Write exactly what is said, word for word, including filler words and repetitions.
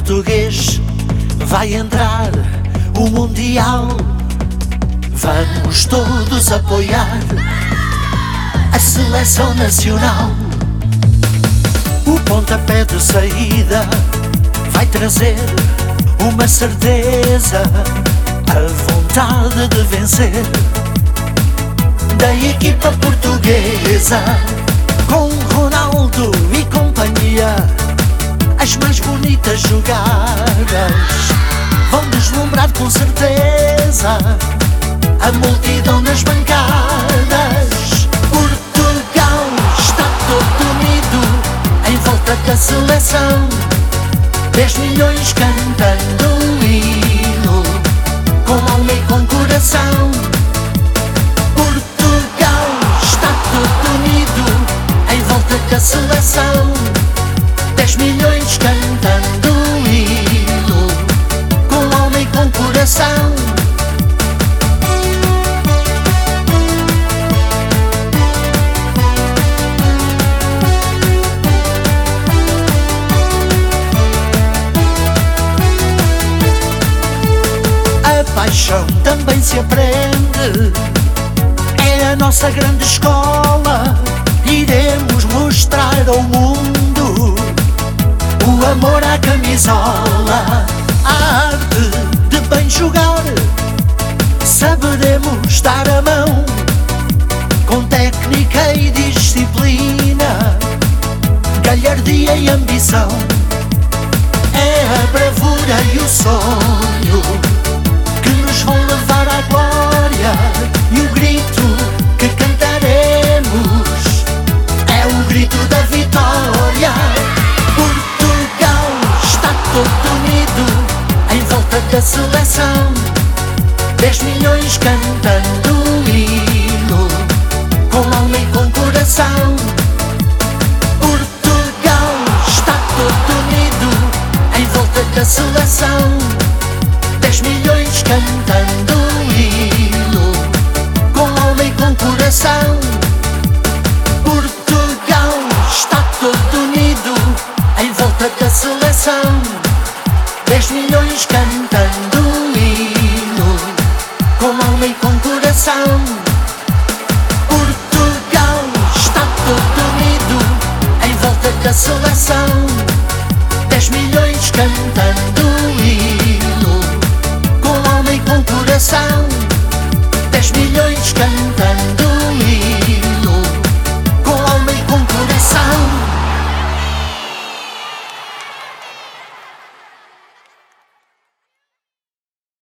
português vai entrar o Mundial. Vamos todos apoiar a seleção nacional. O pontapé de saída vai trazer uma certeza, a vontade de vencer da equipa portuguesa. Com Ronaldo e companhia, as mais bonitas jogadas vão deslumbrar com certeza a multidão nas bancadas. Portugal está todo unido em volta da seleção, dez milhões cantando o hino, com alma e com coração. Portugal está todo unido em volta da seleção, dez milhões cantando o hino, com alma e com coração. A paixão também se aprende, é a nossa grande escola. Iremos mostrar ao mundo o amor à camisola, a arte de bem jogar. Saberemos dar a mão com técnica e disciplina, galhardia e ambição. É a bravura e o sonho que nos vão levar à glória, e o grito que cantaremos é o grito da vitória. Portugal está todo unido em volta da seleção, dez milhões cantando o hino, com alma e com coração. Portugal está todo unido em volta da seleção, dez milhões cantando o hino, com alma e com coração. Portugal está todo unido em volta da seleção, dez milhões cantando o hino, com alma e com coração. Portugal está todo unido em volta da seleção, dez milhões cantando